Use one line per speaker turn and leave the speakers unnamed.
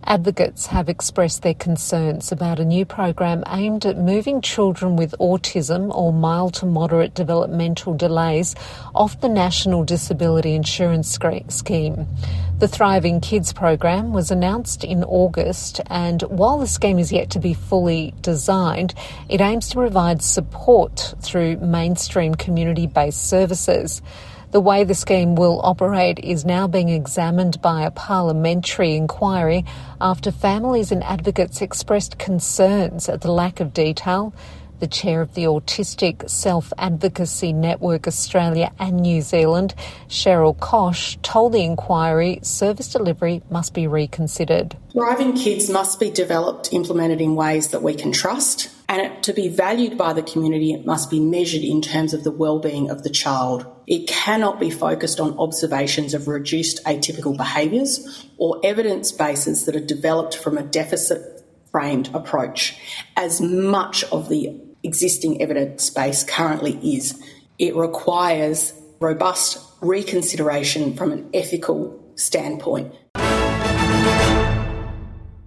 Advocates have expressed their concerns about a new program aimed at moving children with autism or mild to moderate developmental delays off the National Disability Insurance Scheme. The Thriving Kids program was announced in August, and while the scheme is yet to be fully designed, it aims to provide support through mainstream community-based services. The way the scheme will operate is now being examined by a parliamentary inquiry after families and advocates expressed concerns at the lack of detail. The chair of the Autistic Self-Advocacy Network Australia and New Zealand, Cheryl Koch, told the inquiry service delivery must be reconsidered.
Thriving Kids must be developed, implemented in ways that we can trust, and to be valued by the community, it must be measured in terms of the well-being of the child. It cannot be focused on observations of reduced atypical behaviours or evidence bases that are developed from a deficit-framed approach, as much of the existing evidence base currently is. It requires robust reconsideration from an ethical standpoint.